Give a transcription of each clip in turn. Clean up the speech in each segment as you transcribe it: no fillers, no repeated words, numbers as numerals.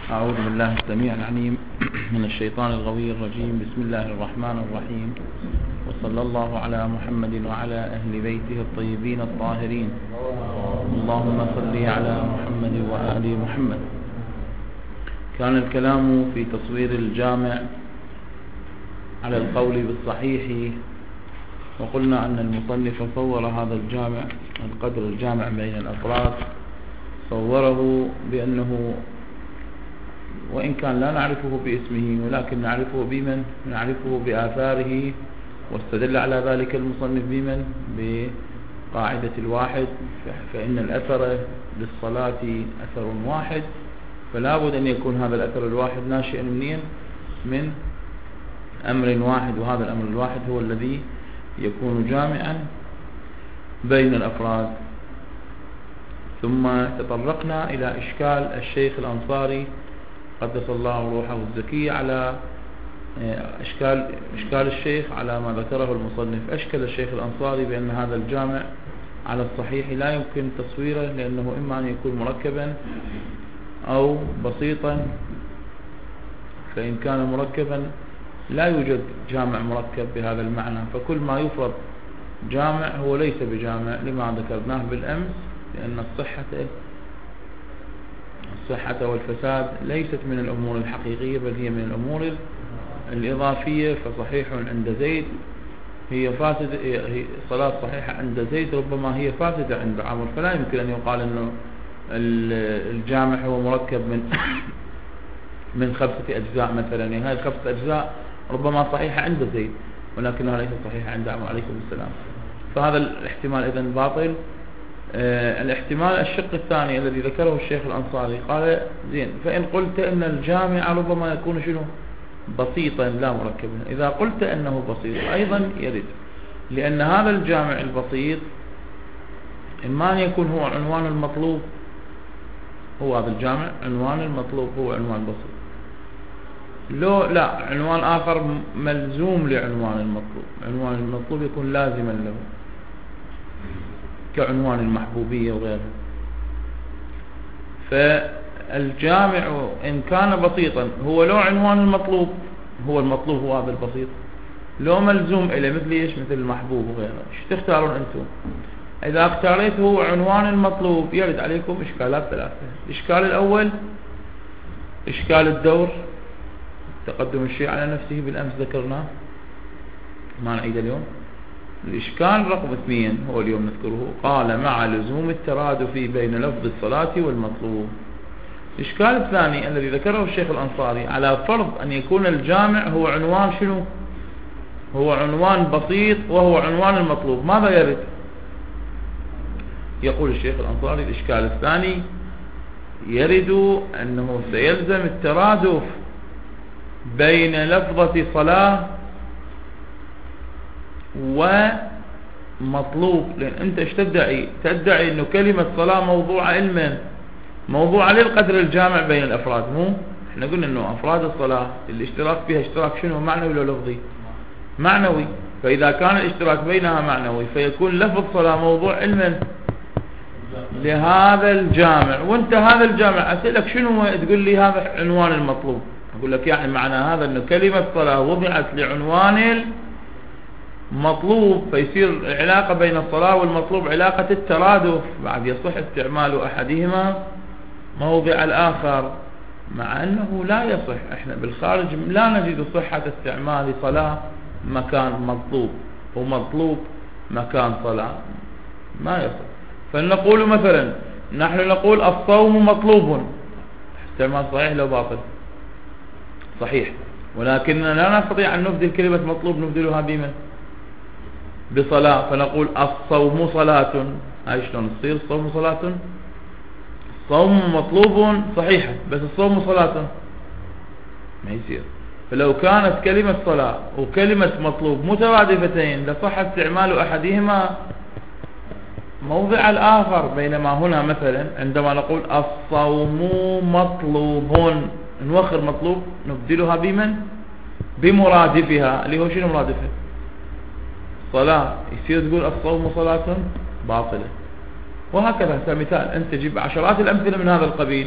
أعوذ بالله السميع العليم من الشيطان الغوي الرجيم. بسم الله الرحمن الرحيم، وصلى الله على محمد وعلى أهل بيته الطيبين الطاهرين. اللهم صل على محمد وآل محمد. كان الكلام في تصوير الجامع على القول بالصحيح، وقلنا أن المصنف صور هذا الجامع القدر الجامع بين الأفراد، صوره بأنه وإن كان لا نعرفه باسمه ولكن نعرفه بمن؟ نعرفه بآثاره، واستدل على ذلك المصنف بمن؟ بقاعدة الواحد، فإن الأثر للصلاة أثر واحد، فلا بد أن يكون هذا الأثر الواحد ناشئا من أمر واحد، وهذا الأمر الواحد هو الذي يكون جامعا بين الأفراد. ثم تطرقنا إلى إشكال الشيخ الأنصاري قدس الله روحه الزكية على إشكال الشيخ على ما ذكره المصنف. أشكل الشيخ الأنصاري بأن هذا الجامع على الصحيح لا يمكن تصويره، لأنه إما أن يكون مركبا أو بسيطا، فإن كان مركبا لا يوجد جامع مركب بهذا المعنى، فكل ما يفرض جامع هو ليس بجامع، لما ذكرناه بالأمس، لأن الصحة والفساد ليست من الأمور الحقيقية، بل هي من الأمور الإضافية. فصحيح عند زيد هي فاسدة، هي صلاة صحيحة عند زيد ربما هي فاسدة عند عمر، فلا يمكن أن يقال أنه الجامع هو مركب من 5 أجزاء مثلا. يعني هذه 5 أجزاء ربما صحيحة عند زيد ولكنها ليست صحيحة عند عمر عليه السلام، فهذا الاحتمال إذن باطل. الاحتمال الشق الثاني الذي ذكره الشيخ الأنصاري، قال زين، فإن قلت أن الجامع ربما يكون شنو؟ بسيطا لا مركبا. إذا قلت أنه بسيط أيضا يرد، لأن هذا الجامع البسيط إما أن يكون هو عنوان المطلوب، هو هذا الجامع عنوان المطلوب هو عنوان بسيط، لا عنوان آخر ملزوم لعنوان المطلوب، عنوان المطلوب يكون لازما له كعنوان المحبوبية وغيرها. فالجامع إن كان بسيطا هو لو عنوان المطلوب، هو المطلوب هو هذا البسيط، لو ملزوم إليه مثل إيش؟ مثل المحبوب وغيره. ايش تختارون أنتم؟ إذا اختاريته عنوان المطلوب يرد عليكم إشكالات 3. الإشكال الأول إشكال الدور، تقدم الشيء على نفسه، بالأمس ذكرناه ما نعيد اليوم. الإشكال رقم 2 هو اليوم نذكره، قال مع لزوم الترادف بين لفظ الصلاة والمطلوب. الإشكال الثاني الذي ذكره الشيخ الأنصاري، على فرض أن يكون الجامع هو عنوان شنو؟ هو عنوان بسيط وهو عنوان المطلوب، ماذا يرد؟ يقول الشيخ الأنصاري الإشكال الثاني يرد أنه سيلزم الترادف بين لفظة صلاة ومطلوب، لأن أنت ايش تدعي أنه كلمة صلاة موضوعة علما، موضوعة للقدر الجامع بين الأفراد. مو احنا قلنا أنه أفراد الصلاة الاشتراك فيها اشتراك شنو؟ معنوي ولا لفظي؟ معنوي. فإذا كان الاشتراك بينها معنوي فيكون لفظ صلاة موضوع علما لهذا الجامع، وانت هذا الجامع أسألك شنو؟ تقول لي هذا عنوان المطلوب. أقول لك يعني معنى هذا أنه كلمة صلاة وضعت لعنوان مطلوب، فيصير العلاقة بين الصلاة والمطلوب علاقة الترادف، بعد يصح استعمال أحدهما موضع الآخر، مع أنه لا يصح. احنا بالخارج لا نجد صحة استعمال صلاة مكان مطلوب ومطلوب مكان صلاة، ما يصح. فنقول مثلا نحن نقول الصوم مطلوب، استعمال صحيح لو باطل؟ صحيح، ولكننا لا نستطيع أن نبدل كلمة مطلوب نبدلها بمن؟ بصلاة، فنقول الصوم صلاة. هاي شلون تصير الصوم صلاة؟ الصوم مطلوب صحيحة، بس الصوم صلاة ما يصير. فلو كانت كلمة صلاة وكلمة مطلوب مترادفتين لصح استعمال أحدهما موضع الآخر، بينما هنا مثلا عندما نقول الصوم مطلوب نوخر مطلوب نبدلها بمن؟ بمرادفها، اللي هو شنو مرادفها؟ صلاة. يصير تقول الصوم صلاة باطلة. وهكذا. كمثال أنت تجيب عشرات الأمثلة من هذا القبيل،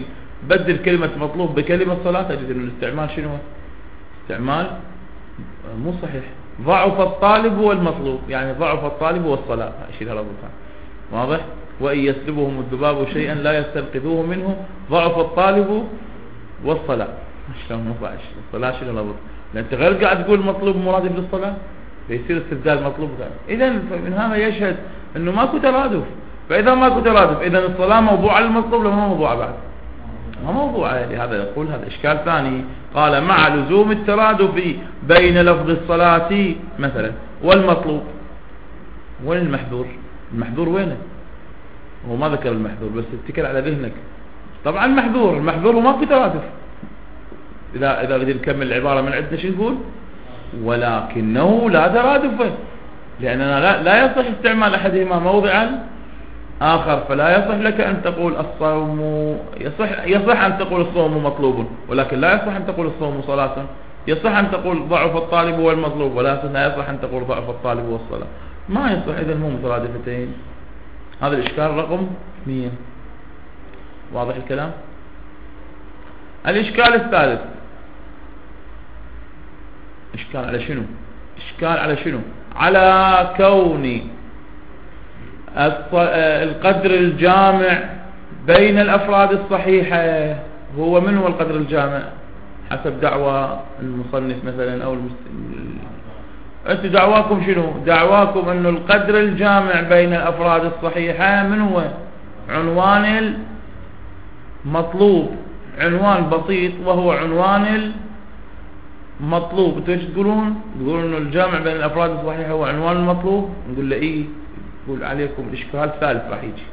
بدل كلمة مطلوب بكلمة صلاة، تجد أن الاستعمال شنو؟ استعمال مو صحيح. ضعف الطالب والمطلوب، يعني ضعف الطالب والصلاة، أشيلها ربطها، واضح؟ وإن يسلبهم الذباب شيئا لا يستنقذوه منه ضعف الطالب والصلاة. شلون ما فاش الصلاة شنو ربط؟ لأن أنت غير قاعد تقول مطلوب مرادف للصلاة، فيصير استبدال مطلوب ثاني. إذا من هذا يشهد أنه ماكو ترادف. فإذا ماكو ترادف، إذا الصلاة موضوعة للمطلوب ولا ما موضوعة بعد؟ ما موضوعة. لهذا يقول هذا إشكال ثاني. قال مع لزوم الترادف بين لفظ الصلاة مثلا والمطلوب. وين المحذور؟ المحذور وينه؟ هو ما ذكر المحذور، بس اتكل على ذهنك. طبعا المحذور وما في ترادف. إذا بدي نكمل العبارة من عندنا شو نقول؟ ولكنه لا ترادف، لأننا لا يصح استعمال أحدهما موضعا آخر. فلا يصح لك أن تقول الصوم، يصح أن تقول الصوم مطلوب، ولكن لا يصح أن تقول الصوم صلاة. يصح أن تقول ضعف الطالب والمطلوب، ولكن لا يصح أن تقول ضعف الطالب والصلاة. ما يصح. إذا مو مترادفتين. هذا الإشكال رقم 100. واضح الكلام؟ الإشكال الثالث. إشكال على شنو؟ إشكال على شنو؟ على كون القدر الجامع بين الأفراد الصحيحة. هو من هو القدر الجامع حسب دعوى المصنف مثلا أو أنتم دعواكم شنو؟ دعواكم أنه القدر الجامع بين الأفراد الصحيحة من هو؟ عنوان المطلوب، عنوان بسيط وهو عنوان المطلوب. انتوا ايش تقولون؟ تقولون انه الجامع بين الأفراد الصحيحة هو عنوان المطلوب. نقول له ايه؟ يقول عليكم الإشكال الثالث راح يجي.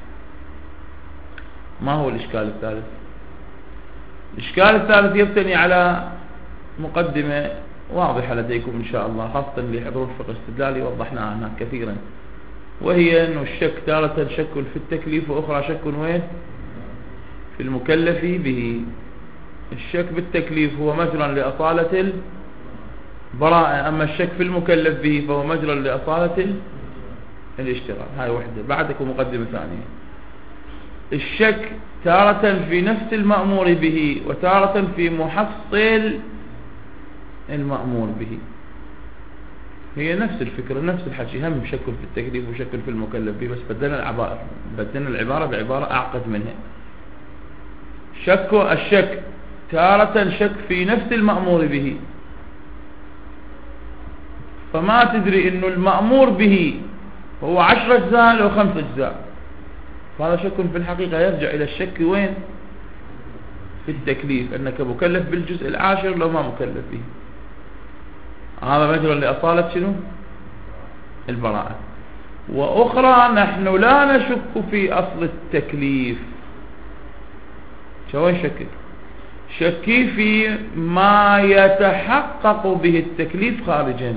ما هو الإشكال الثالث؟ الإشكال الثالث يبتني على مقدمة واضحة لديكم إن شاء الله، خاصة اللي يحضرون الفقه الاستدلالي وضحناها هناك كثيرا، وهي أنه الشك تارة شك في التكليف، وأخرى شك وين؟ في المكلف به. الشك بالتكليف هو مجرى لأصالة البراءة، أما الشك في المكلف به فهو مجرى لأصالة الاشتغال. هاي وحدة. بعدك مقدمة ثانية. الشك تارة في نفس المأمور به، وتارة في محصل المأمور به. هي نفس الفكرة، نفس الحكي، هم شك في التكليف وشك في المكلف به، بس بدلنا العبارة بعبارة أعقد منها. الشك تارة شك في نفس المأمور به، فما تدري انه المأمور به هو 10 أجزاء أو 5 أجزاء. فهذا شك في الحقيقة يرجع إلى الشك وين؟ في التكليف، أنك مكلف بالجزء العاشر لو ما مكلف به. هذا مجرى لأصالة شنو؟ البراءة. وأخرى نحن لا نشك في أصل التكليف. شو شكك؟ شكي في ما يتحقق به التكليف خارجا،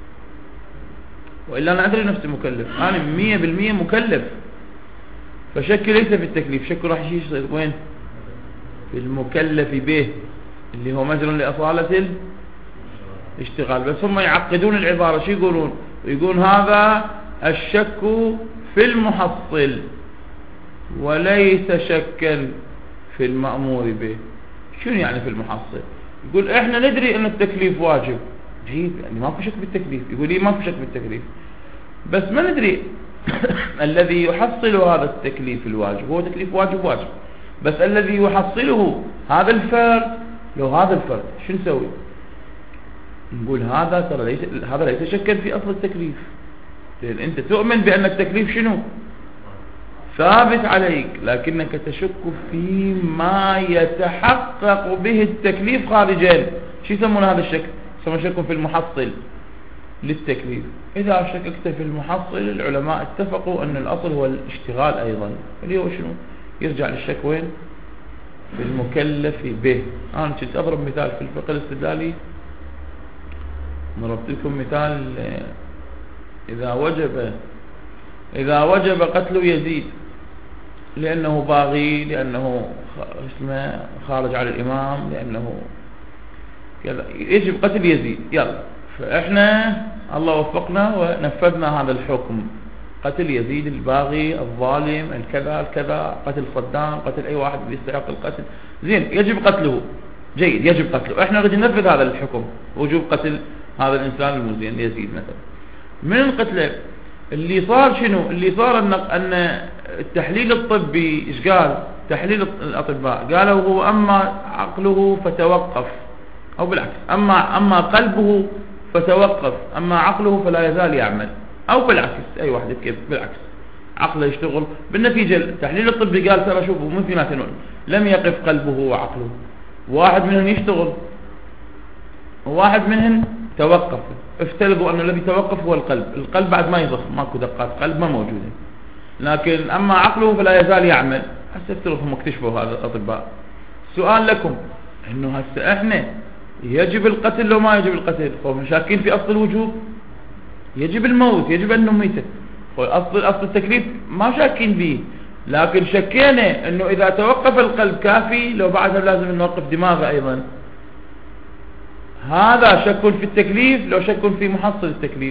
وإلا أنا أدري نفسي مكلف، أنا 100% مكلف. فشكي ليس في التكليف، شكي راح يصير وين؟ في المكلف به، اللي هو مجرى لأصالة الاشتغال. بس هم يعقدون العبارة. شو يقولون؟ يقولون هذا الشك في المحصل وليس شكا في المأمور به. شنو يعني في المحصل؟ يقول احنا ندري ان التكليف واجب. جيد، يعني ماكو شك بالتكليف. يقول لي ماكو شك بالتكليف، بس ما ندري الذي يحصل هذا التكليف الواجب هو تكليف واجب، بس الذي يحصله هذا الفرد، لو هذا الفرد شو نسوي؟ نقول هذا ليس شكا في أصل التكليف، لأن أنت تؤمن بأن التكليف شنو؟ ثابت عليك، لكنك تشك فيما يتحقق به التكليف خارجا. شو يسمون هذا الشك؟ يسمون شك في المحصل للتكليف. إذا شككت في المحصل، العلماء اتفقوا أن الأصل هو الاشتغال أيضا، اللي هو شنو؟ يرجع للشك وين؟ في المكلف به. أنا كنت أضرب مثال في الفقه الاستدلالي، ضربت لكم مثال إذا وجب قتل يزيد لأنه باغي، لأنه خارج على الإمام، لأنه كذا، يجب قتل يزيد. يلا، فإحنا الله وفقنا ونفذنا هذا الحكم قتل يزيد الباغي الظالم الكذا الكذا، قتل صدام، قتل أي واحد يستحق القتل، زين يجب قتله، جيد يجب قتله. احنا نريد ننفذ هذا الحكم وجوب قتل هذا الإنسان المزين يزيد مثلا. من القتله اللي صار شنو؟ اللي صار أن التحليل الطبي إيش قال؟ تحليل الأطباء قالوا هو أما عقله فتوقف، أو بالعكس أما قلبه فتوقف، أما عقله فلا يزال يعمل، أو بالعكس أي واحد كيف بالعكس عقله يشتغل. بالنتيجة التحليل الطبي قال ترى شوفوا ممكن لم يقف قلبه وعقله، واحد منهم يشتغل وواحد منهم توقف، افترضوا أن الذي توقف هو القلب بعد ما يضخ، ماكو دقات قلب ما موجودة، لكن أما عقله فلا يزال يعمل. هسه افترضوا هم اكتشفوا هذا الأطباء. سؤال لكم إنه هسه احنا يجب القتل لو ما يجب القتل؟ هم شاكين في أصل الوجوب، يجب الموت، يجب أن نميته، أصل التكليف ما شاكين به، لكن شكينا أنه إذا توقف القلب كافي، لو بعدها لازم نوقف دماغه أيضا. هذا شك في التكليف لو شك في محصل التكليف؟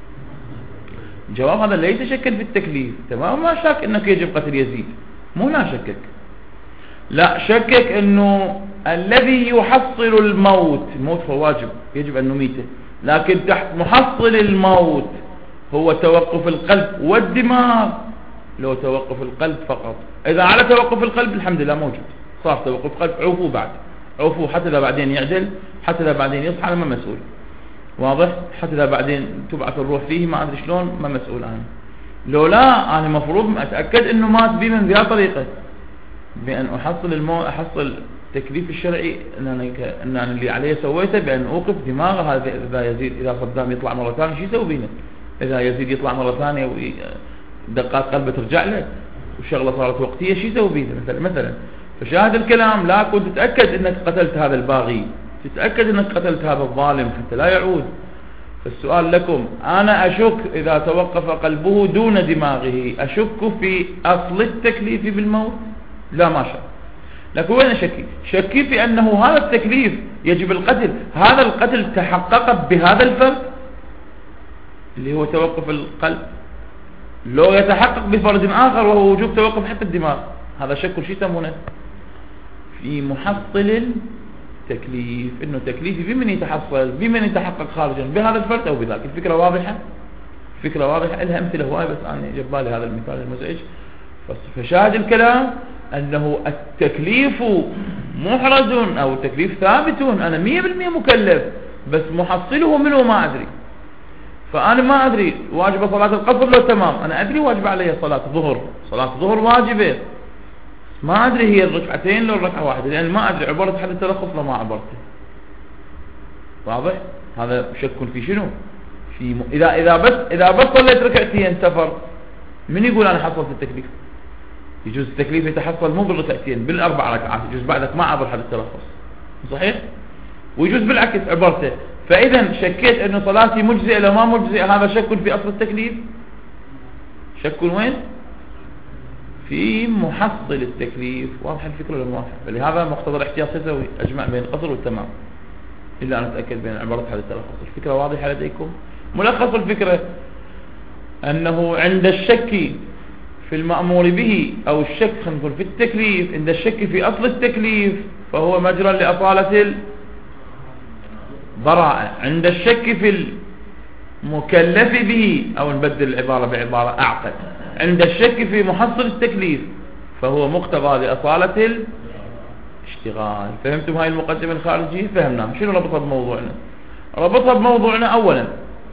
جواب هذا ليس شكا في التكليف، تمام، ما شك أنك يجب قتل يزيد، مو لا شكك، لا شكك أنه الذي يحصل الموت فهو واجب يجب أن نميته، لكن تحت محصل الموت هو توقف القلب والدماغ. لو توقف القلب فقط، إذا على توقف القلب الحمد لله موجود، صار توقف قلب، عوفوا بعد، عوفوا حتى إذا بعدين يعدل، حتى إذا بعدين يصحى أنا ما مسؤول، واضح، حتى إذا بعدين تبعث الروح فيه ما أدري شلون ما مسؤول أنا. لو لا أنا مفروض أتأكد أنه مات بي من ذي طريقة، بأن أحصل التكليف الشرعي أن أنا اللي عليه سويته بأن أوقف دماغه. هذا إذا يزيد، إذا صدام يطلع مرة ثانية شو يسوي بينا؟ إذا يزيد يطلع مرة ثانية ودقات قلبه ترجع له وشغلة صارت وقتية شو يسوي بينا مثلا. فشاهد الكلام، لا كنت تتأكد أنك قتلت هذا الباغي، تتأكد أنك قتلت هذا الظالم حتى لا يعود. فالسؤال لكم، أنا أشك إذا توقف قلبه دون دماغه، أشك في أصل التكليف بالموت؟ لا ما شك. لكن وين شكي في أنه هذا التكليف يجب القتل، هذا القتل تحقق بهذا الفرد اللي هو توقف القلب، لو يتحقق بفرد آخر وهو وجوب توقف حتى الدماغ، هذا شك شو يسمونه؟ في محصل التكليف، انه تكليفي بمن يتحصل، بمن يتحقق خارجا، بهذا الفرد او بذاك. الفكرة واضحة؟ فكرة واضحة، لها امثلة هواي بس انا جبالي هذا المثال المزعج. فشاهد الكلام انه التكليف محرز او التكليف ثابت، انا 100% مكلف، بس محصله منه ما ادري. فانا ما ادري واجب صلاة القصر لو تمام، انا ادري واجب علي صلاة الظهر، صلاة الظهر واجبة، ما ادري هي الركعتين لو الركعة واحدة، لان ما ادري عبرت حد التلخص لو ما عبرته. واضح؟ هذا شك في شنو؟ في اذا بس صليت ركعتين سفر، من يقول انا حصلت التكليف؟ يجوز التكليف يتحصل مو بالركعتين، بالاربع ركعات، يجوز بعدك ما عبر حد التلخص، صحيح؟ ويجوز بالعكس عبرته. فاذا شكيت انه صلاتي مجزئة لو ما مجزئة، هذا شك في اصل التكليف. شك وين؟ في محصل التكليف. واضح الفكرة ولا واضح؟ فلهذا مقتضى الاحتياط يسوي اجمع بين القصر والتمام الا ان اتاكد بين عبارة حد التلخص. الفكرة واضحة لديكم؟ ملخص الفكرة انه عند الشك في المأمور به او الشك خلينا نقول في التكليف، عند الشك في اصل التكليف فهو مجرى لأصالة البراءة. عند الشك في المكلف به، او نبدل العبارة بعبارة اعقد، عند الشك في محصل التكليف فهو مقتضى لأصالة الاشتغال. فهمتم هاي المقدمة الخارجية؟ فهمناها. شنو ربطها بموضوعنا؟ ربطها بموضوعنا اولا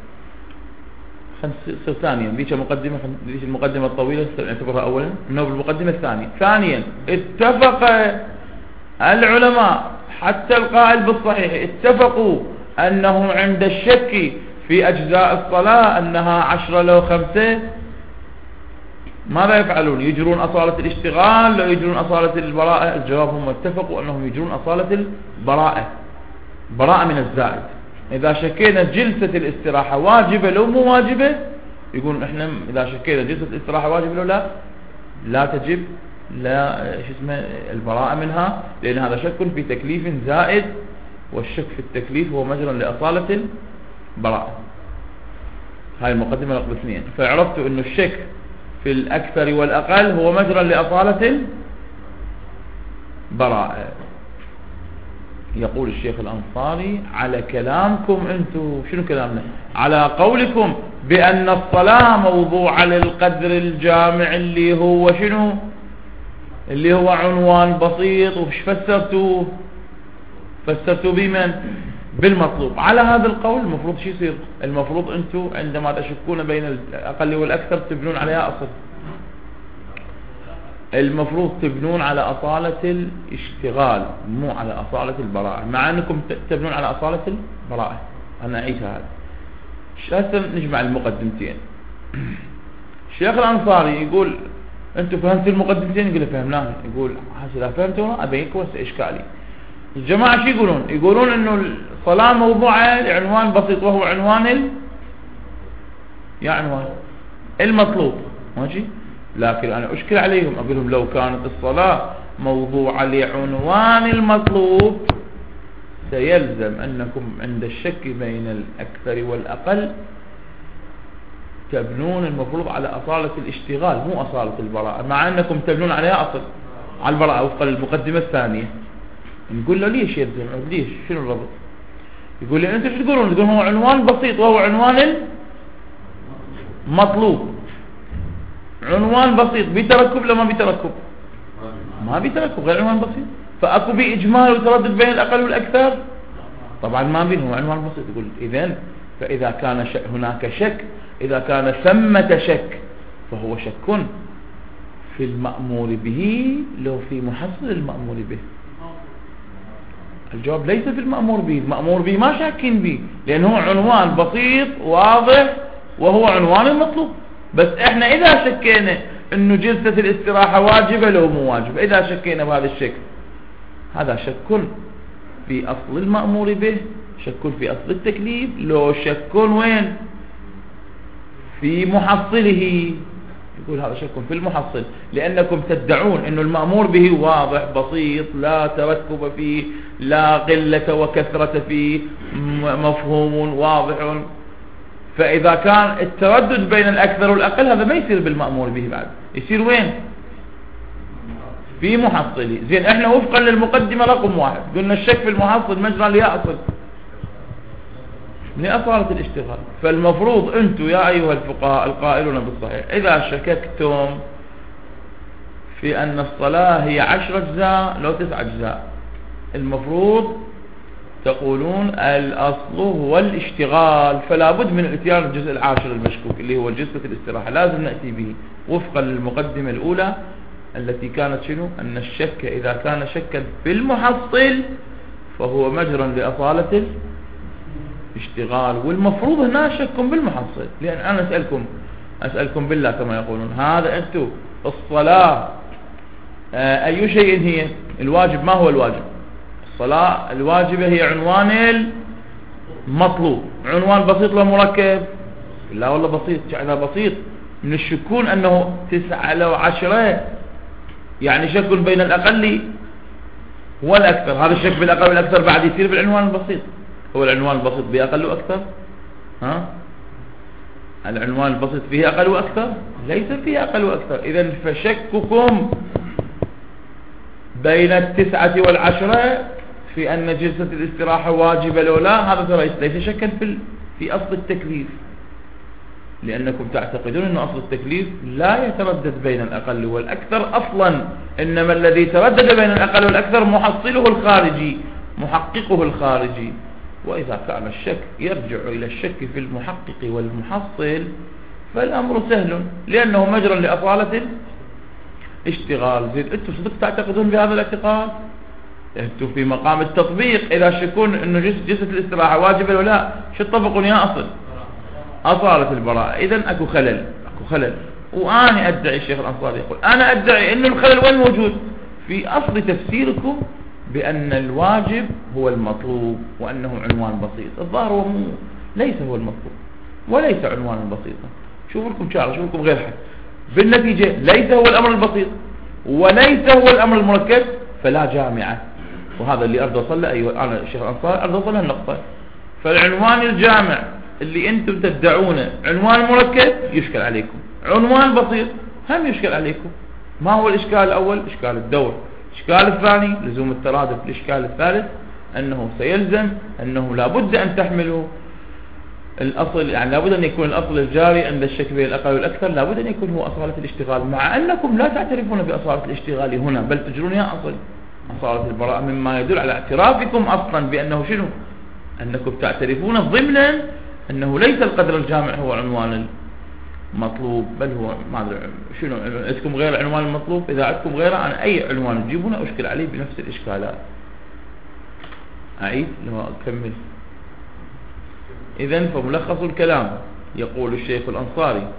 ثانيا ذيك المقدمة الطويلة نعتبرها اولا، انه بالمقدمة الثانية. ثانيا اتفق العلماء حتى القائل بالصحيح اتفقوا انه عند الشك في اجزاء الصلاة انها 10 لو 5 ماذا يفعلون؟ يجرون اصالة الاشتغال لو يجرون اصالة البراءة؟ الجواب هم اتفقوا انهم يجرون اصالة البراءة، براءة من الزائد. اذا شكينا جلسة الاستراحة واجبة لو مو واجبة، يقولون احنا اذا شكينا جلسة الاستراحة واجبة لو لا تجب، لا البراءة منها، لان هذا شك في تكليف زائد، والشك في التكليف هو مجرى لأصالة البراءة. هاي المقدمة رقم 2. فعرفت انه الشك في الاكثر والاقل هو مجرى لاصالة البراءة. يقول الشيخ الأنصاري على كلامكم انتم، شنو كلامنا؟ على قولكم بأن الصلاة موضوعة للقدر الجامع اللي هو شنو؟ اللي هو عنوان بسيط. وش فسرتوه؟ فسرتوا بمن؟ بالمطلوب. على هذا القول المفروض شو يصير؟ المفروض انتم عندما تشكون بين الأقل والأكثر تبنون عليها أصل. المفروض تبنون على أصالة الاشتغال مو على أصالة البراءة، مع أنكم تبنون على أصالة البراءة. أنا أعيد هذا. هسه نجمع المقدمتين. الشيخ الأنصاري يقول أنتم فهمتوا المقدمتين؟ يقول فهمناهم. يقول هسه إذا فهمتوا أبينكم هسه إشكالي. الجماعة شو يقولون؟ يقولون إنه الصلاة موضوعة لعنوان بسيط وهو عنوان عنوان المطلوب. ماشي؟ لكن أنا أشكل عليهم أقول لهم لو كانت الصلاة موضوعة لعنوان المطلوب سيلزم أنكم عند الشك بين الأكثر والأقل تبنون المفروض على أصالة الاشتغال مو أصالة البراءة، مع أنكم تبنون عليها أصل على البراءة وفق المقدمة الثانية. نقول له ليش يلزم؟ ليش؟ شنو الربط؟ يقول لي أنتم شو تقولون؟ تقولون هو عنوان بسيط وهو عنوان مطلوب. عنوان بسيط بتركب لما بتركب؟ ما بتركب، غير عنوان بسيط. فأكو بإجمال وتردد بين الأقل والأكثر؟ طبعا ما بينهم عنوان بسيط. يقول إذن فإذا كان هناك شك، إذا كان ثمة شك فهو شك في المأمور به لو في محصل المأمور به. الجواب ليس في المأمور به. المأمور به ما شاكين به لأنه عنوان بسيط واضح وهو عنوان المطلوب. بس احنا اذا شكينا انه جلسة الاستراحة واجبة لو مو واجبة، اذا شكينا بهذا الشك هذا شك في اصل المأمور به، شك في اصل التكليف، لو شك وين؟ في محصله. يقول هذا شك في المحصل، لانكم تدعون انه المأمور به واضح بسيط لا تركب فيه لا قلة وكثرة فيه، مفهوم واضح. فإذا كان التردد بين الأكثر والأقل هذا ما يصير بالمأمور به، بعد يصير وين؟ في محصله. زين احنا وفقا للمقدمة رقم 1 قلنا الشك في المحصل مجرى ليأصل لأصالة الاشتغال. فالمفروض انتم يا أيها الفقهاء القائلون بالصحيح إذا شككتم في أن الصلاة هي 10 أجزاء لو 9 أجزاء، المفروض تقولون الأصل هو الاشتغال، فلا بد من اتيان الجزء العاشر المشكوك اللي هو جلسة الاستراحة، لازم نأتي به وفقا للمقدمة الأولى التي كانت شنو؟ أن الشك إذا كان شكا في المحصل فهو مجرى لأصالة الاشتغال. والمفروض هنا شك بالمحصل، لأن أنا أسألكم بالله كما يقولون هذا أنتم الصلاة أي شيء هي؟ الواجب ما هو الواجب؟ الصلاة الواجبة هي عنوان المطلوب. عنوان بسيط ولا مركب؟ لا والله بسيط. جعلها بسيط من الشكون أنه 9 لو 10 يعني شك بين الأقل والأكثر. هذا الشك بالأقل والأكثر بعد يصير بالعنوان البسيط. هو العنوان البسيط بأقل وأكثر؟ العنوان البسيط فيه أقل وأكثر؟ ليس فيه أقل وأكثر. إذن فشككم بين 9 و10 في أن جلسة الاستراحة واجبة لو لا، هذا ليس شكا في أصل التكليف، لأنكم تعتقدون أن أصل التكليف لا يتردد بين الأقل والأكثر أصلا، إنما الذي تردد بين الأقل والأكثر محصله الخارجي محققه الخارجي. وإذا كان الشك يرجع إلى الشك في المحقق والمحصل فالأمر سهل لأنه مجرى لأصالة اشتغال. زين أنتم صدق تعتقدون بهذا الاعتقاد؟ أنتم في مقام التطبيق إذا شكون أنه جلسة الاستراحة واجبة ولا لا، شو تطبقون يا أصل؟ أصالة البراءة. إذن أكو خلل. وأنا أدعي الشيخ الأنصاري يقول أنا أدعي أن الخلل وين موجود؟ في أصل تفسيركم بأن الواجب هو المطلوب وأنه عنوان بسيط. الظاهر هو ليس هو المطلوب وليس عنوانا بسيطا. شوفوا لكم شعر، شوفوا لكم غير حد. بالنتيجة ليس هو الأمر البسيط وليس هو الأمر المركب، فلا جامعة. وهذا اللي أرضى صلى أيها أنا الشيخ الأنصاري أرضى صلى النقطة. فالعنوان الجامع اللي انتم تدعونه عنوان مركب يشكل عليكم، عنوان بسيط هم يشكل عليكم. ما هو الإشكال الأول؟ إشكال الدور. الإشكال الثاني لزوم الترادف. الإشكال الثالث أنه سيلزم أنه لابد أن تحملوا الأصل، يعني لابد أن يكون الأصل الجاري عند الشك بين الأقل والأكثر لابد أن يكون هو أصالة الاشتغال، مع أنكم لا تعترفون بأصالة الاشتغال هنا، بل تجرونها أصل أصالة البراءة، مما يدل على اعترافكم أصلا بأنه شنو؟ أنكم تعترفون ضمنا أنه ليس القدر الجامع هو عنوان المطلوب، بل هو ما أدري شنو عندكم غير عنوان المطلوب. إذا عندكم غيره عن أي عنوان تجيبونه أشكل عليه بنفس الإشكالات. أعيد لما أكمل. إذن فملخص الكلام يقول الشيخ الأنصاري: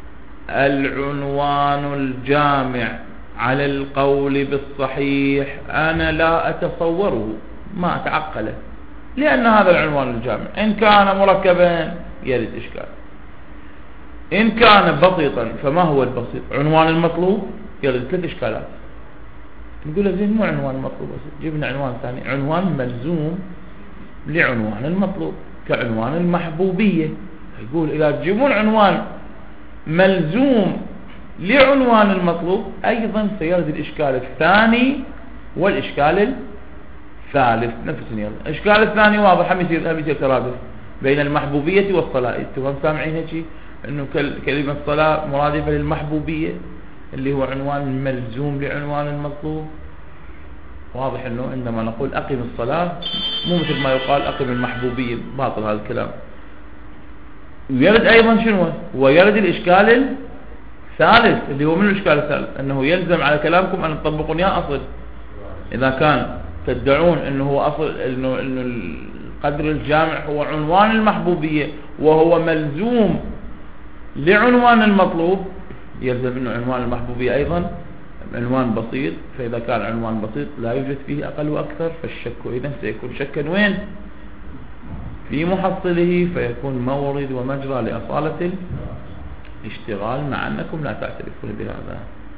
العنوان الجامع على القول بالصحيح أنا لا أتصوره، ما أتعقله، لأن هذا العنوان الجامع إن كان مركبا يرد إشكال، إن كان بسيطا فما هو البسيط؟ عنوان المطلوب يرد 3 إشكالات. نقول له زين مو عنوان المطلوب بس، جبنا عنوان ثاني، عنوان ملزوم لعنوان المطلوب كعنوان المحبوبية. يقول إذا تجيبون عنوان ملزوم لعنوان المطلوب أيضا سيرد الإشكال الثاني والإشكال الثالث نفسهم. الإشكال الثاني واضح، هم يصير ترادف بين المحبوبية والصلاة. انتم سامعين هيك انه كلمة صلاة مرادفة للمحبوبية اللي هو عنوان ملزوم لعنوان المطلوب. واضح انه عندما نقول اقم الصلاة مو مثل ما يقال اقم المحبوبية، باطل هذا الكلام. ويرد ايضا شنو؟ ويرد الاشكال الثالث اللي هو من الاشكال الثالث انه يلزم على كلامكم ان تطبقون يا اصل. اذا كان تدعون انه هو اصل انه القدر الجامع هو عنوان المحبوبية وهو ملزوم لعنوان المطلوب، يلزم انه عنوان المحبوبية ايضا عنوان بسيط. فاذا كان عنوان بسيط لا يوجد فيه اقل واكثر، فالشك اذا سيكون شكا وين؟ في محصله، فيكون مورد ومجرى لاصالة الاشتغال، مع انكم لا تعترفون بهذا.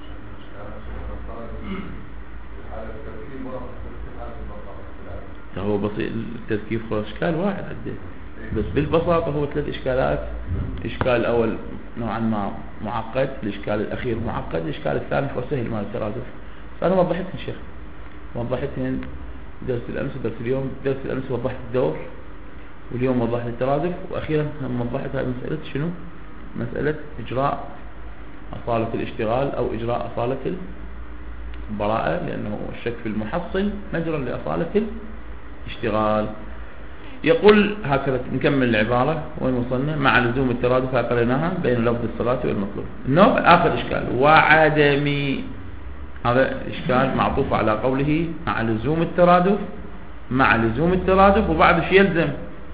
هو بسيط التذكير، هو اشكال واحد عده بس بالبساطة هو 3 اشكالات. الاشكال الاول نوعا ما معقد، الاشكال الاخير معقد، الاشكال الثالث هو سهل مال الترادف. فانا وضحتهن شيخ، وضحتهن درس الامس ودرس اليوم. درس الامس وضحت الدور، واليوم وضحت الترادف، واخيرا وضحت هذه مسألة شنو؟ مسألة اجراء اصالة الاشتغال او اجراء اصالة البراءة، لانه الشك في المحصل مجرى لاصالة الاشتغال. يقول هكذا نكمل العبارة وين وصلنا؟ مع لزوم الترادف قريناها بين لفظ الصلاة والمطلوب. النوع آخر إشكال وعدم، هذا إشكال معطوف على قوله مع لزوم الترادف، مع لزوم الترادف وبعد شيء يلزم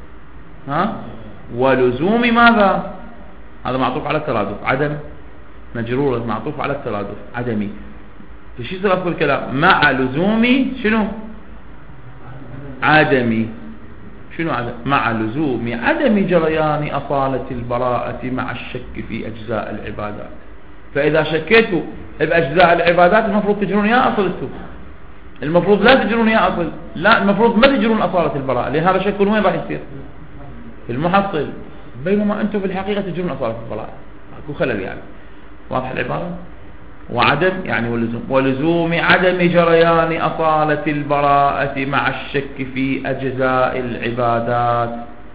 ولزوم ماذا؟ هذا معطوف على الترادف، عدم مجرورة معطوف على الترادف عدمي. فشي يصير أصل الكلام مع لزوم شنو؟ عدمي. شنو عدم؟ مع لزوم عدم جريان أصالة البراءة مع الشك في أجزاء العبادات. فإذا شكيتوا بأجزاء العبادات المفروض تجرون يا أصل السوء، المفروض لا تجرون يا أصل، لا المفروض ما تجرون أصالة البراءة، لهذا شك وين راح يصير؟ في المحصل، بينما أنتم في الحقيقة تجرون أصالة البراءة. أكو خلل يعني. واضح العبارة؟ وعدم يعني ولزوم عدم جريان أصالة البراءة مع الشك في أجزاء العبادات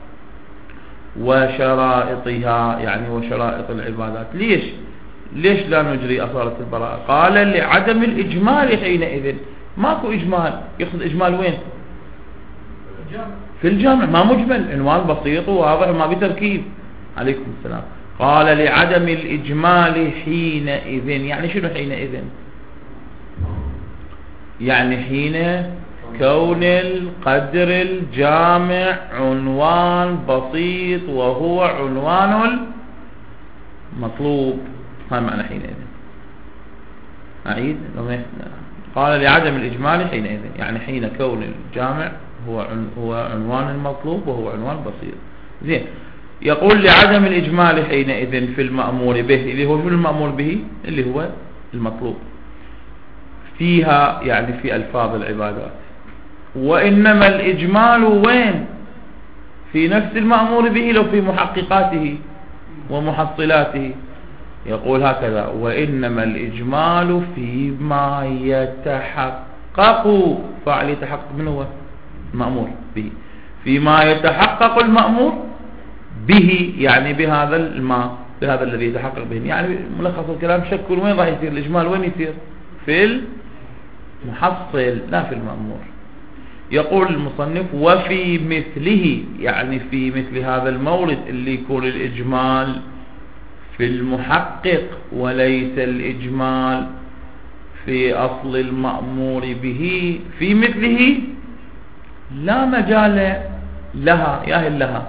وشرائطها، يعني وشرائط العبادات. ليش لا نجري أصالة البراءة؟ قال لعدم الإجمال حينئذ. ماكو إجمال. يقصد إجمال وين؟ في الجامع، ما مجمل، عنوان بسيط وواضح ما بتركيب. عليكم السلام. قال لعدم الإجمال حينئذ. يعني شنو حينئذ؟ يعني حين كون القدر الجامع عنوان بسيط وهو عنوان المطلوب. هذا معنى حينئذ. أعيد. قال لعدم الإجمال حينئذ، يعني حين كون الجامع هو عنوان المطلوب وهو عنوان بسيط. زين. يقول لعدم الإجمال حينئذ في المأمور به، اللي هو شو المأمور به؟ اللي هو المطلوب فيها، يعني في ألفاظ العبادات. وإنما الإجمال وين؟ في نفس المأمور به لو في محققاته ومحصلاته. يقول هكذا: وإنما الإجمال فيما يتحقق. فاعل يتحقق من هو؟ المأمور به. فيما يتحقق المأمور به، يعني بهذا بهذا الذي يتحقق به. يعني ملخص الكلام: شك وين راح يصير الإجمال؟ وين يصير؟ في المحصل لا في المأمور. يقول المصنف: وفي مثله، يعني في مثل هذا المورد اللي يكون الإجمال في المحقق وليس الإجمال في أصل المأمور به، في مثله لا مجال لها لها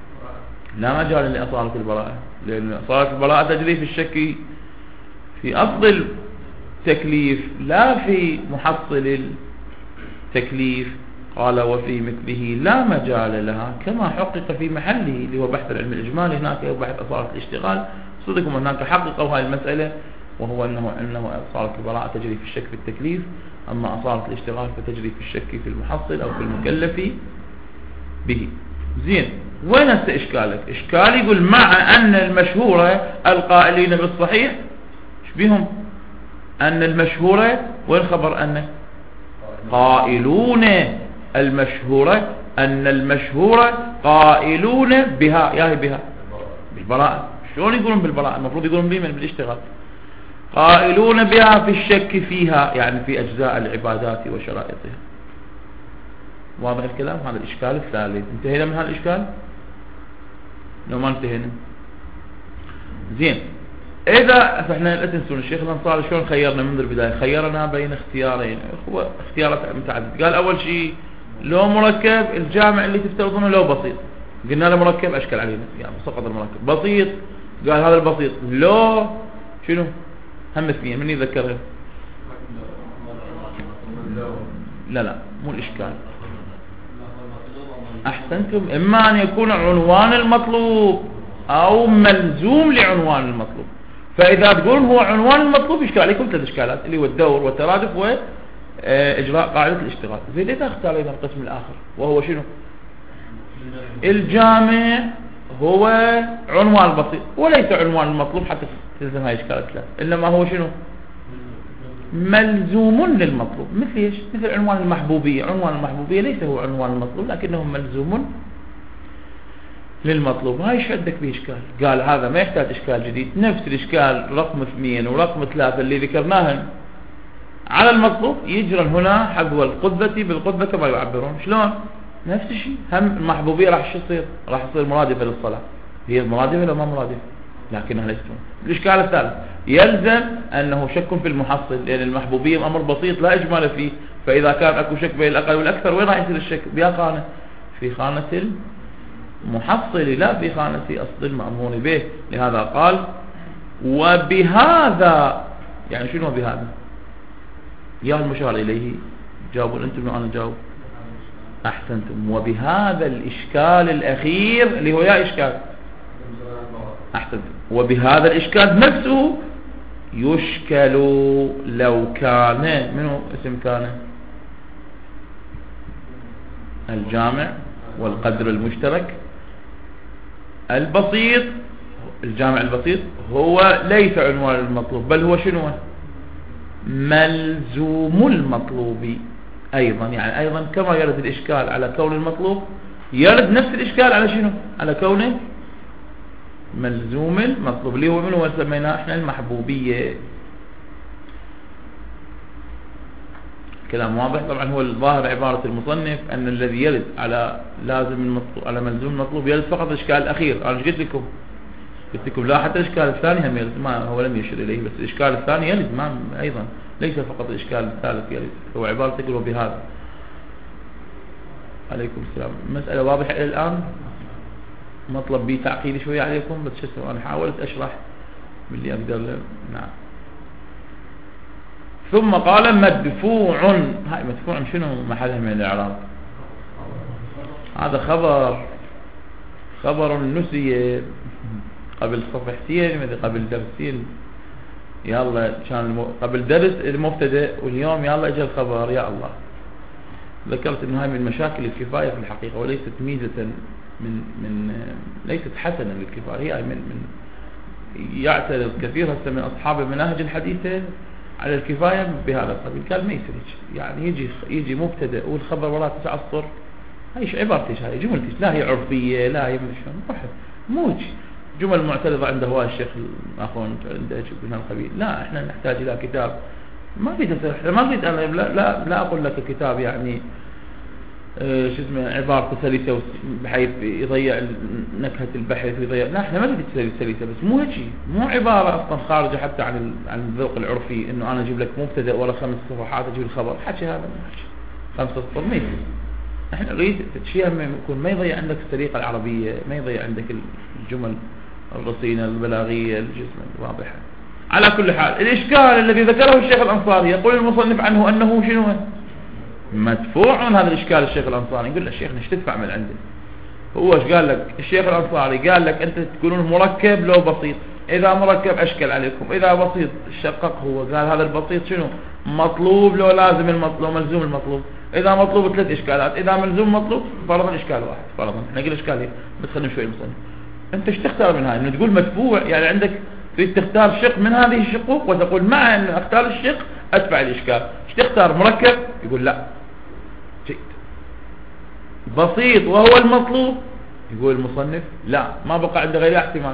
لا مجال لأصالة البراءة، لأن أصالة البراءة تجري في الشك في أصل التكليف لا في محصل التكليف. قال: وفي مثله لا مجال لها، كما حقق في محله اللي هو بحث العلم الإجمالي، هناك بحث أصالة الاشتغال. صدقكم هناك حققوا هذه المسألة، وهو أنه أصالة البراءة تجري في الشك في التكليف، أما أصالة الاشتغال فتجري في الشك في المحصل أو في المكلف به. زين، وين هسه إشكالك؟ إشكال يقول: مع أن المشهورة القائلين بالصحيح بهم أن المشهورة، وين خبر أن قائلون المشهورة، أن المشهورة قائلون بها، ياهي بها بالبراءة. شلون يقولون بالبراءة؟ المفروض يقولون بمن؟ بالاشتغال. قائلون بها في الشك فيها، يعني في أجزاء العبادات وشرائطها. واضح الكلام؟ هذا الإشكال الثالث. انتهينا من هذا الإشكال؟ لو ما انتهينا. زين، إذا فإحنا لا تنسون الشيخ الأنصاري شلون خيرنا منذ البداية؟ خيرنا بين اختيارين، هو اختيارات متعددة. قال: أول شيء لو مركب الجامع اللي تفترضونه لو بسيط، قلنا له مركب أشكل علينا، يعني سقط المركب. بسيط، قال هذا البسيط. لو شنو؟ هم اثنين، من يذكرها؟ لا مو الإشكال. أحسنتم. إما أن يكون عنوان المطلوب أو ملزوم لعنوان المطلوب. فإذا تقولون هو عنوان المطلوب يشكل عليكم ثلاث إشكالات، اللي هو الدور والترادف وإجراء قاعدة الاشتغال. زين، ليه اختار أيضا القسم الآخر وهو شنو؟ الجامع هو عنوان بسيط وليس عنوان المطلوب حتى تلزم هاي إشكالات ثلاث، إنما هو شنو؟ ملزوم للمطلوب. مثل ايش؟ مثل عنوان المحبوبية. عنوان المحبوبية ليس هو عنوان المطلوب لكنه ملزوم للمطلوب. هاي ايش عندك به اشكال؟ قال هذا ما يحتاج اشكال جديد، نفس الاشكال رقم 2 ورقم 3 اللي ذكرناهن على المطلوب يجرى هنا حذو القذة بالقذة كما يعبرون. شلون؟ نفس الشيء. هم المحبوبية راح يصير؟ راح تصير مرادفة للصلاة. هي مرادفة ولا ما مرادفة؟ لكنها ليست. الإشكال الثالث يلزم أنه شك في المحصل، لأن المحبوبية أمر بسيط لا إجمال فيه. فإذا كان أكو شك بين الأقل والأكثر، وين راح يصير الشك؟ بها خانة، في خانة المحصل لا في خانة أصل المأمور به. لهذا قال: وبهذا، يعني شنو بهذا؟ يا المشار إليه جاوبوا أنتم وأنا جاوب. أحسنتم. وبهذا الإشكال الأخير اللي هو يا إشكال. أحسنتم. وبهذا الإشكال نفسه يشكل لو كان، منه اسم كان؟ الجامع والقدر المشترك البسيط. الجامع البسيط هو ليس عنوان المطلوب، بل هو شنو؟ ملزوم المطلوب أيضا. يعني أيضا كما يرد الإشكال على كون المطلوب، يرد نفس الإشكال على شنو؟ على كونه ملزوم المطلوب، اللي هو منه سميناه احنا المحبوبية. كلام واضح؟ طبعا هو الظاهر عبارة المصنف أن الذي يرد على لازم المطلوب على ملزوم المطلوب يرد فقط الإشكال الأخير. أنا قلت لكم لا، حتى الإشكال الثاني هم يرد، ما هو لم يشير إليه، بس الإشكال الثاني يرد ما أيضا، ليس فقط الإشكال الثالث يرد. هو عبارة تقول بهذا. عليكم السلام. مسألة واضحة إلى الآن؟ مطلب بي تعقيد شوية عليكم، بس شو أنا حاولت أشرح باللي أقدر له. نعم. ثم قال: مدفوع. هاي مدفوع شنو محلها من الإعراب؟ هذا خبر نسي قبل صفحتين، قبل درسين. يلا كان قبل درس المبتدأ، واليوم يلا اجى الخبر. يا الله، ذكرت ان هاي من مشاكل الكفاية في الحقيقة وليست ميزة من ليست حسنا للكفاية، هي من يعترض كثير هسه من أصحاب المناهج الحديثة على الكفاية بهذا القبيل. قال ما يصير يعني يجي مبتدأ والخبر وراء 9 أسطر، هايش عبارتش، هاي جملتش، لا هي عرفية لا هي موج جمل معترضة عنده هو الشيخ أخوان عنده من هالقبيل. لا احنا نحتاج إلى كتاب، ما اريد انا لا اقول لك كتاب يعني شو اسمه عبارة سلسة بحيث يضيع نكهة البحث ويضيع، لا احنا ما نريد سلسة، بس مو هيك، مو عبارة اصلا خارجة حتى عن الذوق العرفي، انه انا اجيب لك مبتدأ ولا 5 صفحات اجيب الخبر، حكي هذا مو حكي 5 سطور ما يصير. احنا نريد شيء يكون ما يضيع عندك الطريقة العربية، ما يضيع عندك الجمل الرصينة البلاغية الجسم الواضحة. على كل حال الإشكال الذي ذكره الشيخ الأنصاري يقول المصنف عنه أنه شنو مدفوع. هذا الإشكال الشيخ الأنصاري يقول له الشيخ نش تدفع من عنده. هو ايش قال لك الشيخ الأنصاري؟ قال لك أنت تقولون مركب لو بسيط، إذا مركب أشكل عليكم، إذا بسيط شقق. هو قال هذا البسيط شنو مطلوب لو لازم المطلوب ملزوم المطلوب، إذا مطلوب 3 إشكالات، إذا ملزوم مطلوب فرضا إشكال واحد، فرضا احنا نقول إشكالين بس خلينا شوي المصنف. أنت ايش تختار من هاي؟ إنه تقول مدفوع يعني عندك تريد تختار شق من هذه الشقوق وتقول مع أن أختار الشق أدفع الإشكال. ايش تختار مركب؟ يقول لا جيد. بسيط وهو المطلوب؟ يقول المصنف لا، ما بقى عنده غير احتمال.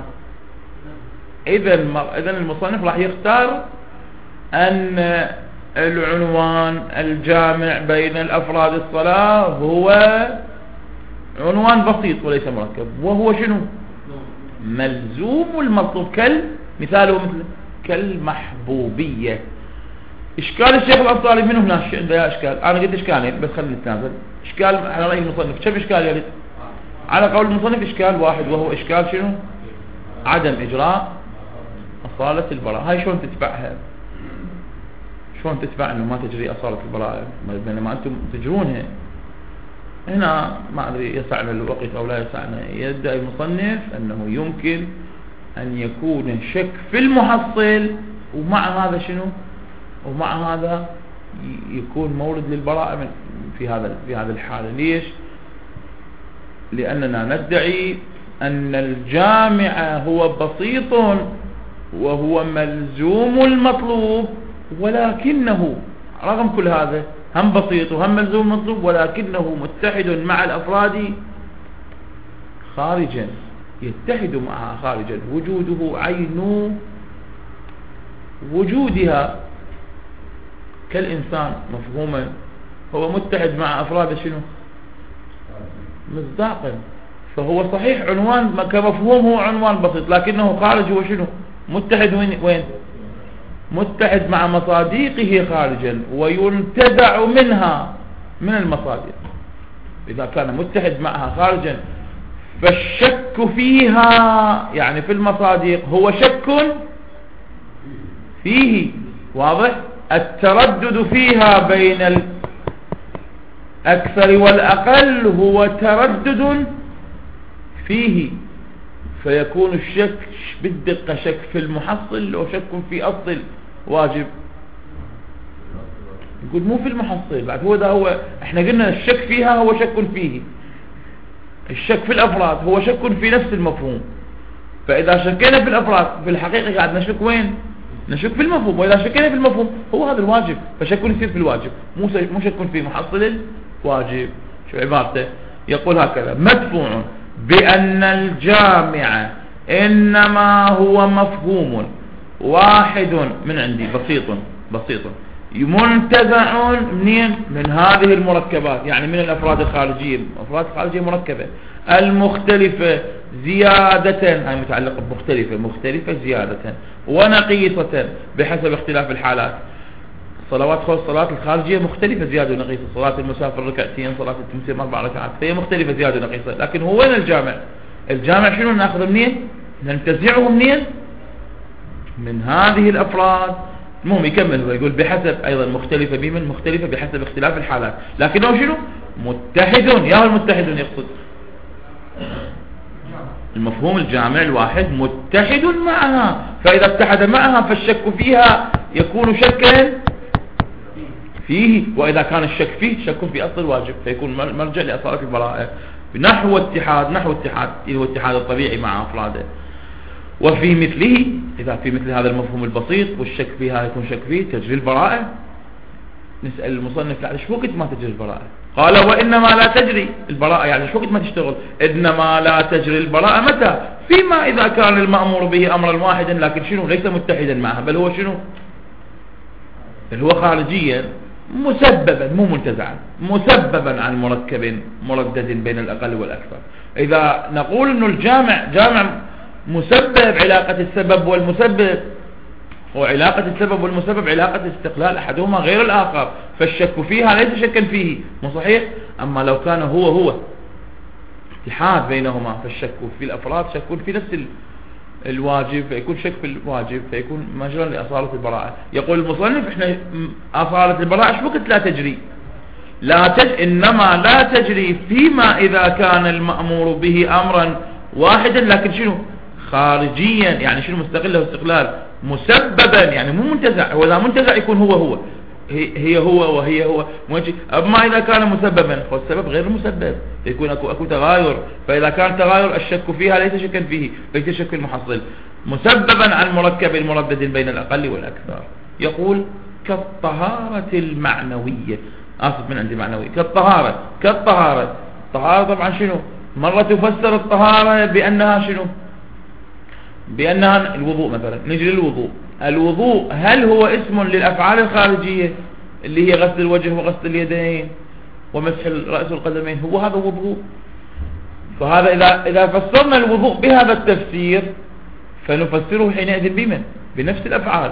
إذا المصنف راح يختار أن العنوان الجامع بين الأفراد الصلاة هو عنوان بسيط وليس مركب، وهو شنو ملزوم المطلوب. مثاله مثل كالمحبوبية. إشكال الشيخ الأنصاري منه هنا عنده إشكال، أنا قلت إشكالين بس خلينا نتنازل. إشكال على رأي المصنف كم إشكال يريد؟ على قول المصنف إشكال واحد، وهو إشكال شنو عدم إجراء أصالة البراءة. هاي شلون تتبعها؟ شلون تتبع أنه ما تجري أصالة البراءة بينما أنتم تجرونها؟ هنا ما أدري يسعنا الوقت أو لا يسعنا. يدعي المصنف أنه يمكن أن يكون شك في المحصل، ومع هذا شنو، ومع هذا يكون مورد للبراءة في هذا الحالة. ليش؟ لأننا ندعي أن الجامع هو بسيط وهو ملزوم المطلوب، ولكنه رغم كل هذا هم بسيط وهم ملزوم المطلوب ولكنه متحد مع الأفراد خارجا، يتحد معها خارجا، وجوده عين وجودها كالإنسان مفهوما، هو متحد مع أفراد شنو مصداقا. فهو صحيح عنوان كمفهوم هو عنوان بسيط، لكنه خارج هو شنو متحد وين متحد مع مصاديقه خارجا، وينتزع منها من المصادق. إذا كان متحد معها خارجا فالشك فيها يعني في المصادق هو شك فيه، واضح؟ التردد فيها بين الأكثر والأقل هو تردد فيه، فيكون الشك بالدقة شك في المحصل أو شك في أصل واجب. يقول مو في المحصل بعد، هو احنا قلنا الشك فيها هو شك فيه، الشك في الأفراد هو شك في نفس المفهوم. فإذا شكينا في الأفراد في الحقيقة قاعد نشك وين؟ نشك في المفهوم. وإذا شكينا في المفهوم هو هذا الواجب، فشك يصير في الواجب مو شك في محصل الواجب. شو عبارته؟ يقول هكذا: مدفوع بأن الجامع إنما هو مفهوم واحد من عندي بسيط منتزع من هذه المركبات، يعني من الأفراد الخارجية. الأفراد الخارجية مركبة المختلفة زيادة، هاي متعلقة مختلفة زيادة ونقيصة بحسب اختلاف الحالات. الصلاة الخارجية مختلفة زيادة ونقيصة، صلاة المسافر ركعتين، صلاة التمثيل 4 ركعات، فهي مختلفة زيادة ونقيصة. لكن هو وين الجامع؟ الجامع شنو ناخذ منين؟ ننتزعه منين؟ من هذه الأفراد. المهم يكمل ويقول بحسب أيضا مختلفة بحسب اختلاف الحالات، لكنه شنو متحد. يا المتحد يقصد المفهوم الجامع الواحد متحد معها، فإذا اتحد معها فالشك فيها يكون شكا فيه، وإذا كان الشك فيه شك في أصل الواجب فيكون مرجع لأصالة البراءة. نحو اتحاد هو اتحاد الطبيعي مع أفراده. وفي مثله، إذا في مثل هذا المفهوم البسيط والشك فيها يكون شك فيه، تجري البراءة. نسأل المصنف لا شو وقت ما تجري البراءة؟ قال وإنما لا تجري البراءة، يعني شو وقت ما تشتغل؟ إنما لا تجري البراءة متى؟ فيما إذا كان المأمور به أمرا واحدا، لكن شنو؟ ليس متحدا معه، بل هو شنو؟ بل هو خارجيا مسببا، مو منتزعا، مسببا عن مركب مردد بين الأقل والأكثر. إذا نقول إنه الجامع جامع مسبب، علاقة السبب والمسبب، وعلاقة السبب والمسبب علاقة استقلال أحدهما غير الآخر، فالشك فيها ليس شكا فيه، مو صحيح؟ أما لو كان هو اتحاد بينهما، فالشك في الأفراد شك في نفس الواجب، فيكون شك في الواجب، فيكون مجرى لأصالة البراءة. يقول المصنف احنا أصالة البراءة شو وقت لا تجري؟ إنما لا تجري فيما إذا كان المأمور به أمرا واحدا، لكن شنو؟ خارجيا، يعني شنو؟ مستقل واستقلال، مسببا يعني مو منتزع. وإذا منتزع يكون هو هي هو وهي هو. أما إذا كان مسببا فالسبب غير المسبب، يكون أكو تغاير. فإذا كان تغاير الشك فيها ليس شكا فيه، ليس شك المحصل، مسببا عن مركب مردد بين الأقل والأكثر. يقول كالطهارة المعنوية، آسف من عندي معنوية، كالطهارة طبعا شنو؟ مرة تفسر الطهارة بأنها شنو؟ بأنها الوضوء مثلا. نجري الوضوء هل هو اسم للأفعال الخارجية اللي هي غسل الوجه وغسل اليدين ومسح الرأس والقدمين؟ هو هذا وضوء. فهذا إذا فسرنا الوضوء بهذا التفسير فنفسره حينئذ بمن؟ بنفس الأفعال،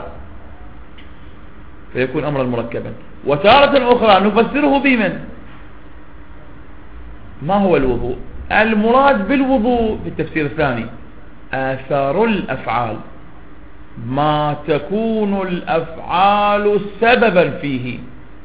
فيكون أمرا مركبا. وتارة أخرى نفسره بمن؟ ما هو الوضوء؟ المراد بالوضوء في التفسير الثاني آثار الأفعال، ما تكون الأفعال سببا فيه.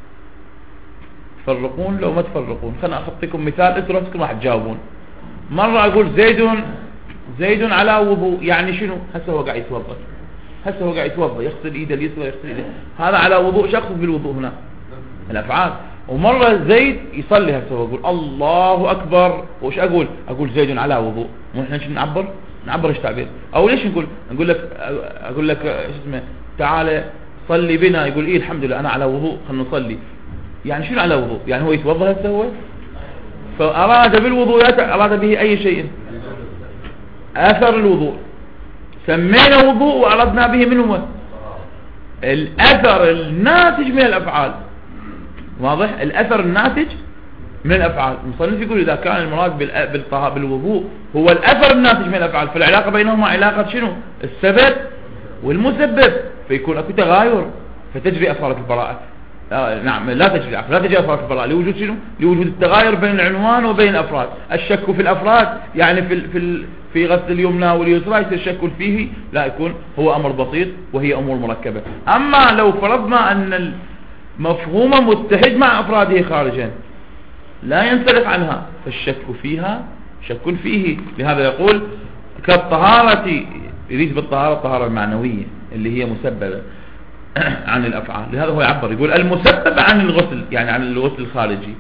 تفرقون لو ما تفرقون؟ خلنا أعطيكم مثال اترككم راح تجاوبون. مرة أقول زيد على وضوء، يعني شنو؟ هسه هو قاعد يتوضا، يغسل ايده اليسرى، يغسل ايده، هذا على وضوء. شخص بالوضوء هنا الأفعال. ومرة زيد يصلي، هسه هو يقول الله أكبر، وش أقول زيد على وضوء. مو احنا شنو نعبر ايش تعبير؟ او ليش اقول لك ايش اسمه، تعال صلي بنا، يقول ايه الحمد لله انا على وضوء، خلنا نصلي. يعني شنو على وضوء؟ يعني هو يتوضا هسه هو، فاراد بالوضوء اراد به اي شيء، اثر الوضوء، سمينا وضوء واردنا به من هو الاثر الناتج من الافعال. واضح؟ الاثر الناتج من الأفعال. المصنف يقول إذا كان المراد بالوضوء هو الأثر الناتج من الأفعال، فالعلاقة بينهما علاقة شنو؟ السبب والمسبب، فيكون أكو تغاير، فتجري أثارة البراءة. نعم لا تجري أثارة البراءة لوجود شنو؟ لوجود التغاير بين العنوان وبين الأفراد. الشك في الأفراد يعني في غسل اليمنى واليسرى يصير شك فيه، لا، يكون هو أمر بسيط وهي أمور مركبة. أما لو فرضنا أن المفهوم متحد مع أفراده خارجا لا ينصرف عنها، فالشك فيها شك فيه. لهذا يقول كالطهارة، يريد بالطهارة الطهارة المعنوية اللي هي مسببة عن الأفعال. لهذا هو يعبر يقول المسبب عن الغسل، يعني عن الغسل الخارجي،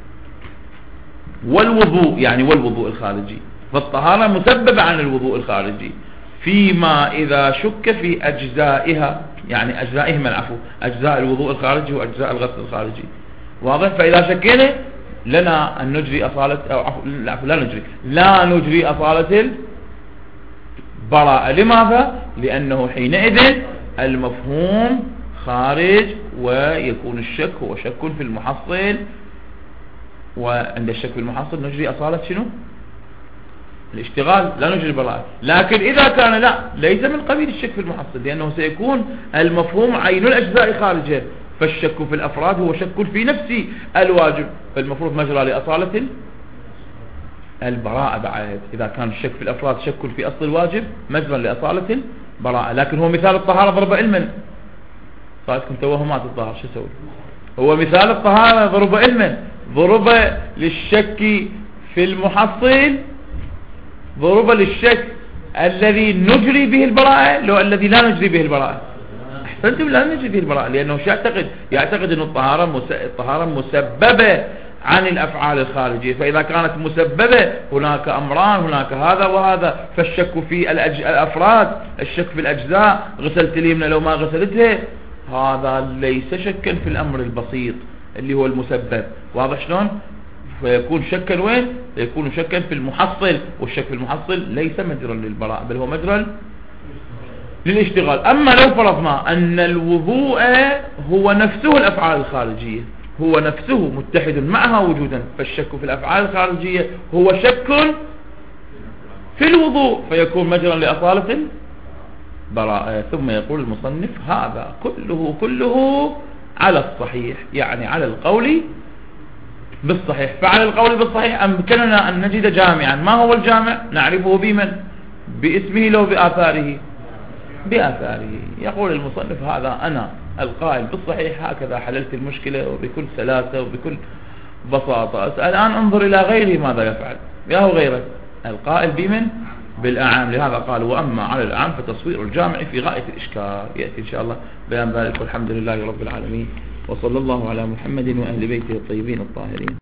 والوضوء يعني والوضوء الخارجي، فالطهارة مسببة عن الوضوء الخارجي فيما إذا شك في أجزائها، يعني أجزائهما العفو، أجزاء الوضوء الخارجي وأجزاء الغسل الخارجي. واضح؟ فإذا شكينا لنا أن نجري أصالة لا نجري أصالة البراءة. لماذا؟ لأنه حينئذ المفهوم خارج، ويكون الشك هو شك في المحصل، وعند الشك في المحصل نجري أصالة شنو؟ الاشتغال، لا نجري البراءة. لكن إذا كان لا، ليس من قبيل الشك في المحصل، لأنه سيكون المفهوم عين الأجزاء خارجه، فالشك في الأفراد هو شك في نفس الواجب، فالمفروض مجرى لأصالة البراءة بعد. إذا كان الشك في الأفراد شك في أصل الواجب، مجرى لأصالة البراءة. لكن هو مثال الطهارة ضرب علما، صارتكم توهمات الطهارة، شو سوي؟ هو مثال الطهارة ضرب علما، ضرب للشك في المحصل، ضرب للشك الذي نجري به البراءة لو الذي لا نجري به البراءة. أحسنتم، لا نجري به البراءة، لأنه يعتقد أن الطهارة مسببة عن الأفعال الخارجية. فإذا كانت مسببة هناك أمران، هناك هذا وهذا، فالشك في الأفراد، الشك في الأجزاء، غسلت اليمنى لو ما غسلتها، هذا ليس شكا في الأمر البسيط اللي هو المسبب. واضح شلون؟ فيكون شكا وين؟ يكون شكا في المحصل، والشك في المحصل ليس مجرى للبراء بل هو مجرى للاشتغال. أما لو فرضنا أن الوضوء هو نفسه الأفعال الخارجية، هو نفسه متحد معها وجودا، فالشك في الأفعال الخارجية هو شك في الوضوء، فيكون مجرى لأصالة البراءة. ثم يقول المصنف هذا كله على الصحيح، يعني على القول بالصحيح. فعلى القول بالصحيح أمكننا أن نجد جامعا. ما هو الجامع؟ نعرفه بمن؟ باسمه لو بآثاره؟ بآثاره. يقول المصنف هذا أنا القائل بالصحيح هكذا حللت المشكلة وبكل سلاسة وبكل بساطة. الآن انظر إلى غيره ماذا يفعل، ياهو غيره القائل بمن؟ بالأعام. لهذا قال وأما على الأعام فتصوير الجامع في غاية الإشكال. يأتي إن شاء الله بيان ذلك، والحمد لله رب العالمين، وصلى الله على محمد وأهل بيته الطيبين الطاهرين.